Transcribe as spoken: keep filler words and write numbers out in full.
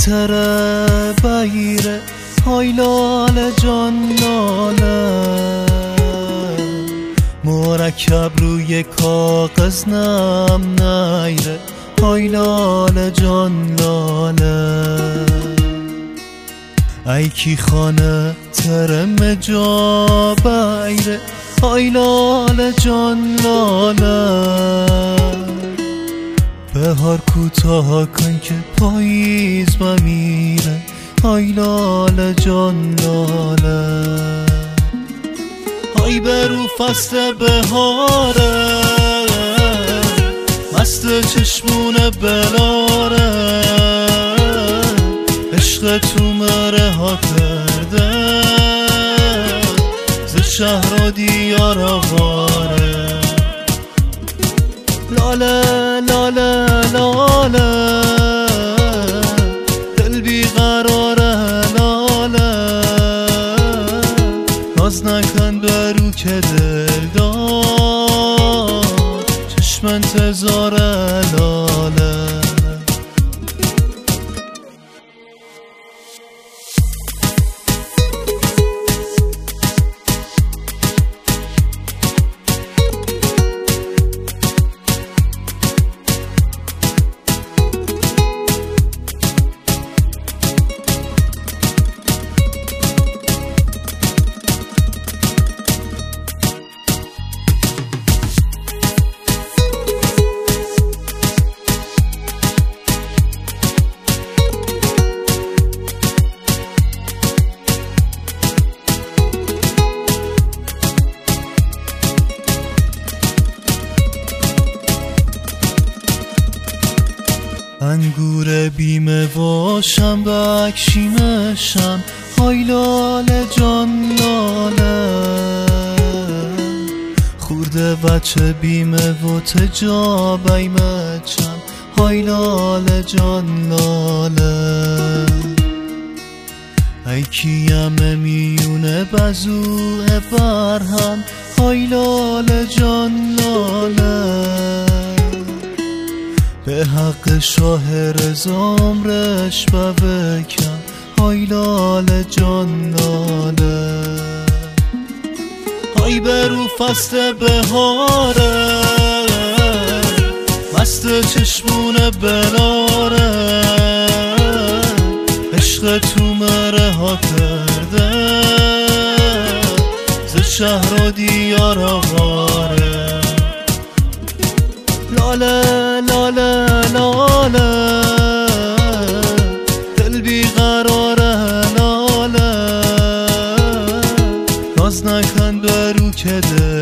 تره بیره های لاله جان لاله مرکب روی کاغذ نم نیره های لاله جان لاله ای کی خانه ترم جا بیره های لاله جان لاله بهار کوتاه کن که پاییز بمیره های لاله جان لاله های برو فصل بهاره مست چشمون بلاره عشق تو مره ها کرده ز شهر و دیار آواره لاله لاله لاله دل بیقراره لاله ناز نکن برو که دل دار چشم انتظاره لاله انگور بیمه و شنبک شیمشم های لاله جان لاله خورده بچه بیمه و تجا بیمه چم های لاله جان لاله ای کیم میونه بزوه برهم های لاله جان لاله به حق شاه رزام رش بکن های لاله جان لاله های برو فصل بهاره مست چشمون بلاره عشق تو مره ها کرده ز شهر و دیار آواره لاله لاله لاله دل بیقراره لاله ناز نکن برو که دل